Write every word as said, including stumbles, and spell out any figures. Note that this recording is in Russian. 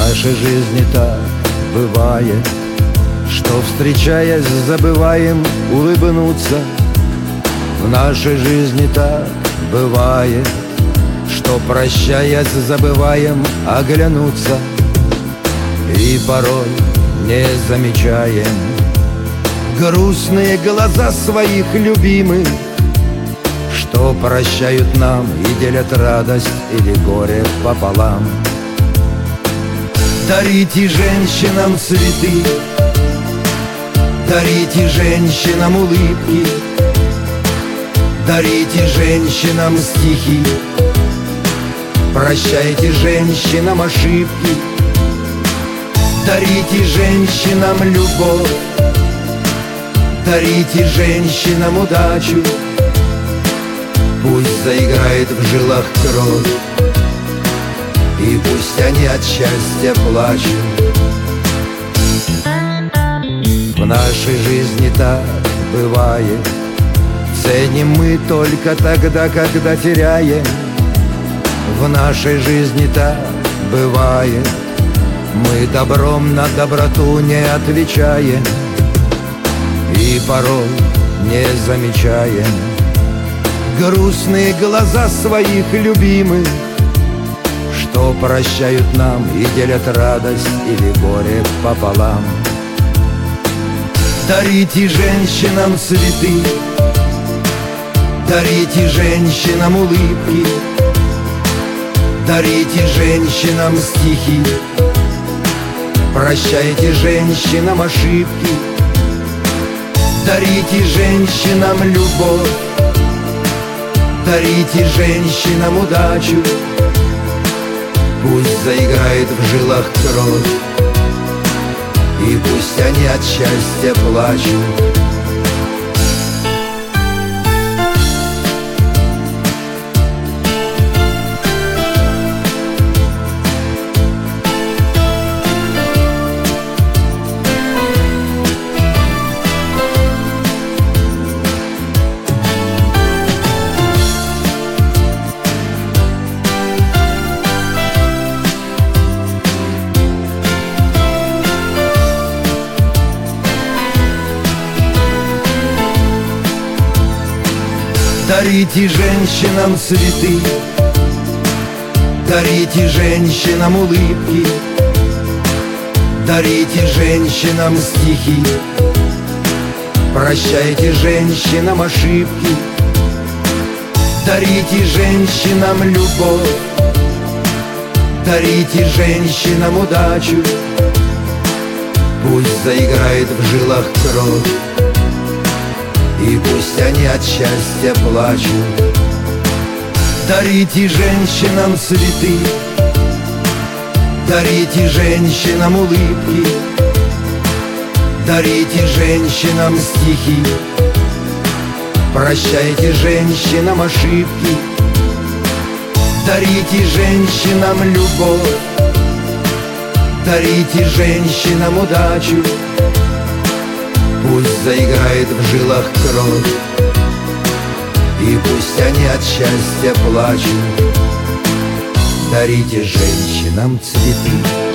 нашей жизни так бывает, что, встречаясь, забываем улыбнуться. В нашей жизни так бывает, что, прощаясь, забываем оглянуться. И порой не замечаем грустные глаза своих любимых, что прощают нам и делят радость или горе пополам. Дарите женщинам цветы, дарите женщинам улыбки, дарите женщинам стихи, прощайте женщинам ошибки. Дарите женщинам любовь, дарите женщинам удачу. Пусть заиграет в жилах кровь, и пусть они от счастья плачут. В нашей жизни так бывает, ценим мы только тогда, когда теряем. В нашей жизни так бывает, мы добром на доброту не отвечаем. И порой не замечаем грустные глаза своих любимых, что прощают нам и делят радость или горе пополам. Дарите женщинам цветы, дарите женщинам улыбки, дарите женщинам стихи, прощайте женщинам ошибки. Дарите женщинам любовь, дарите женщинам удачу. Пусть заиграет в жилах кровь, и пусть они от счастья плачут. Дарите женщинам цветы, дарите женщинам улыбки, дарите женщинам стихи, прощайте женщинам ошибки. Дарите женщинам любовь, дарите женщинам удачу. Пусть заиграет в жилах кровь, и пусть они от счастья плачут. Дарите женщинам цветы, дарите женщинам улыбки, дарите женщинам стихи, прощайте женщинам ошибки. Дарите женщинам любовь, дарите женщинам удачу. Пусть заиграет в жилах кровь, и пусть они от счастья плачут. Дарите женщинам цветы.